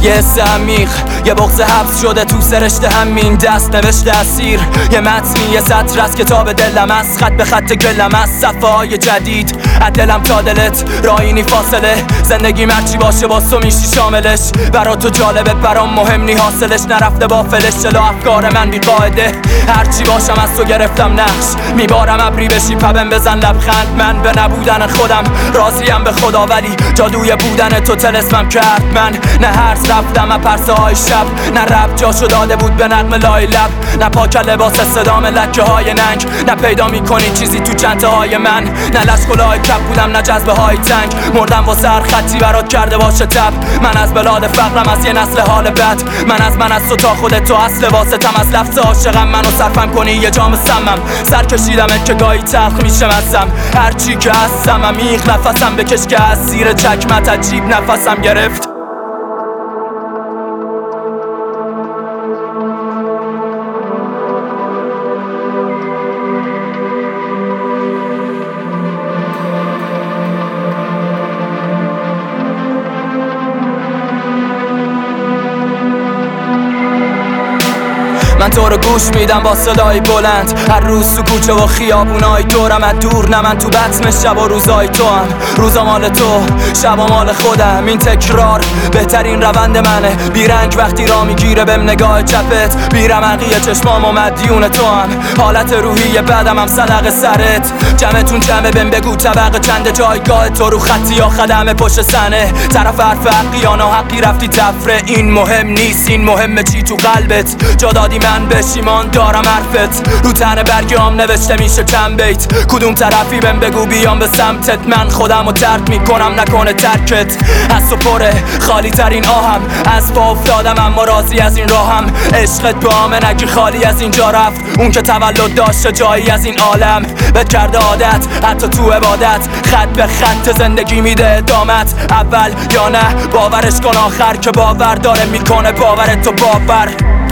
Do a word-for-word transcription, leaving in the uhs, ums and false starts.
یه حس عمیق، یه بغض حبس شده تو سرشته همین دست نوشته اسیر. یه متنی یه سطر از کتاب دلم است، خط به خط گلم است، صفحه های جدید از دلم تا دلت راینی فاصله. زندگی مرچی باشه با تو میشی شاملش، برا تو جالبه برام مهم نی حاصلش. نرفته با فلش جلو افکار من بی قاعده، هرچی باشم از تو گرفتم نقش. میبارم ابری بشی پبم بزن لبخند، من به نبودن خودم راضیم به خدا، ولی جادوی بودن تو تلسمم کرد. من نه هرز رفتم از پرسه های شب، نه رب جاشو داده بود به نغمه لای لب، نه پاک لباس صدام لکه های ننگ، نه پیدا میکنی چیزی تو چنته های من، نه لشکلای کپ بودم نه جذبه های تنگ. مردم واسه هر خطی برات کرده باشه تب. من از بلاد فقرم، از یه نسل حال بد. من از من از تو تا خودت تو اصل واسطم، از لفظ عاشقم منو صرفم کنی یه جام سمم. سر کشیدمت که گاهی تلخ میشه مزم، هرچی که هستم عمیق نفسم بکش که از زیر چکمت عجیب نفسم گرفت. من تو رو گوش میدم با صدای بلند، هر روز تو کوچه و خیابونای دورم. از دور نه من تو بطن شب و روزای تو هم، روزا مال تو شبا مال خودم. این تکرار بهترین روند منه، بیرنگ وقتی را میگیره بهم نگاه چپت. بیرمقی چشمام و مدیون تو هم، حالت روحی بدم هم صدق سرت. جمعتون جمعه بهم بگو طبق چند جایگاه تو رو خطی یا خدمه پشت سنه. طرف حرف حقی یا ناحقی رفتی تفره، این مهم نیست، این مهمه چی تو قلبت جا دادی من بشیمان دارم حرفت. رو تن برگام نوشته میشه چند بیت، کدوم طرفی بهم بگو بیام به سمتت. من خودم رو ترک میکنم نکنه ترکت، از تو پره خالی ترین آهم. از پا افتادم اما راضی از این راهم، عشقت با همه نگی خالی از اینجا رفت. اون که تولد داشته جایی از این عالم، بهت کرده عادت حتی تو عبادت. خط به خط زندگی میده ادامت، اول یا نه باورش کن آخر که باور داره میکنه باورت تو باور.